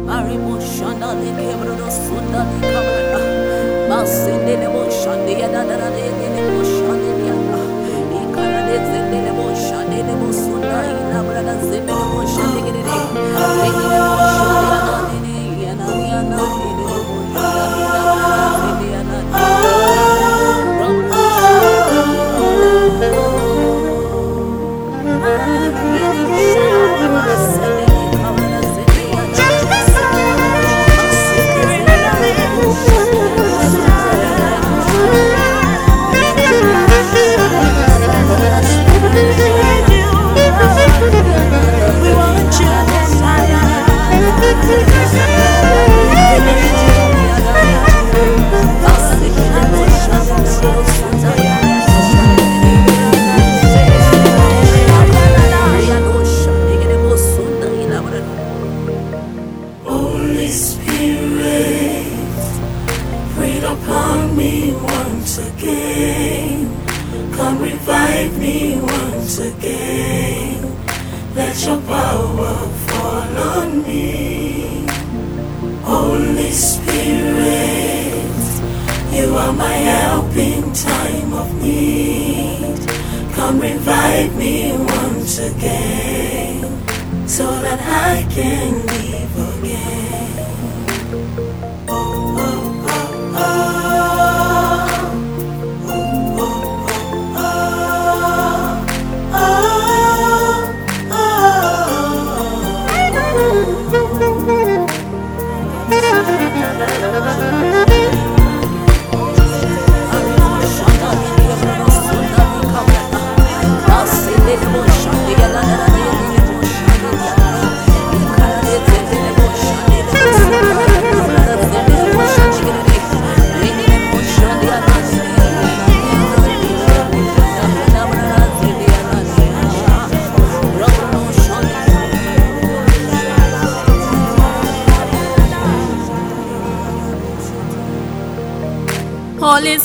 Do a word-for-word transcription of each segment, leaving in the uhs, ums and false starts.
Arimoshanda le kebro sunda le kabra. Masinde le boshande ya da da da le boshande ya. Ikara le zende le boshande le bosunda ina brada zende le boshande gere. Eni le boshande ya na ne ya na ya na ne le boshande ya na Holy Spirit, breathe upon me once again. Come revive me once again. Let your power fall on me. Holy Spirit, you are my help in time of need. Come revive me once again, so that I can live again. Oh, oh, oh, oh. Oh, oh, oh, Holy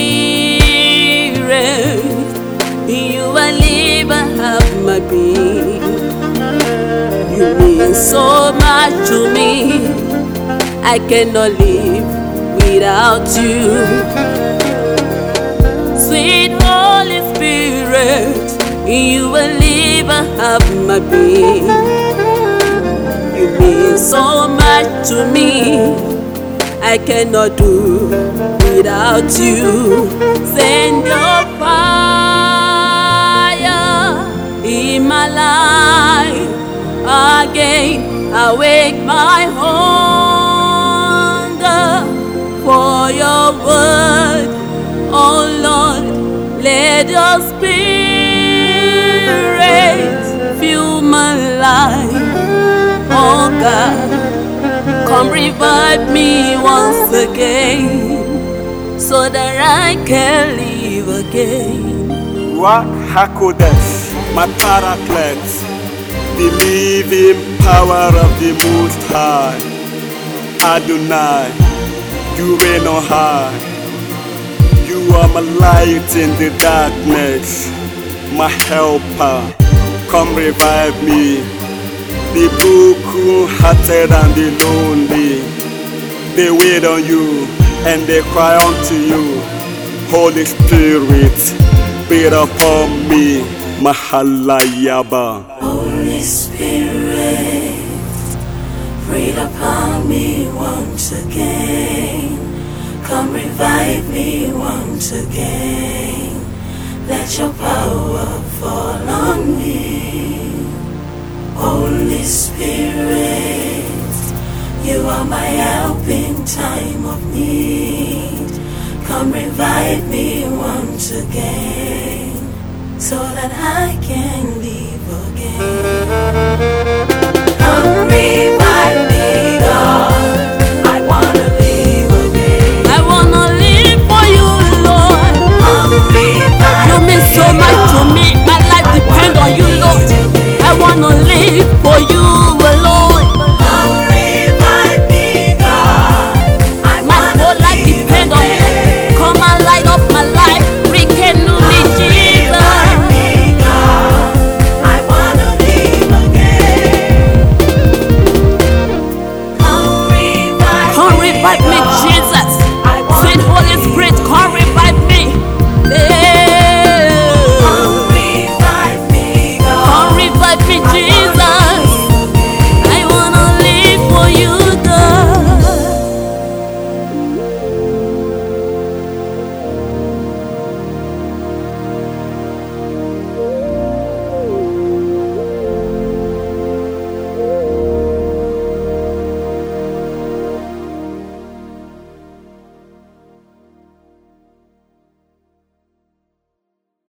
Spirit, you are live and have my being. You mean so much to me. I cannot live without you. Sweet Holy Spirit, you are live and have my being. You mean so much to me. I cannot do without you. Send your fire in my life again. Awake my hunger for your word. Oh Lord, let your spirit fill my life. Oh God, come revive me once again, so that I can live again. Ruach HaKodesh, my paraclete, the living power of the Most High. Adonai, you reign on high. You are my light in the darkness, my helper. Come revive me. The broken-hearted and the lonely, they wait on you and they cry unto you. Holy Spirit, breathe upon me. Mahalayaba. Holy Spirit, breathe upon me once again. Come revive me once again. Let your power fall on me. Holy Spirit, you are my help in time of need. Come revive me once again, so that I can live.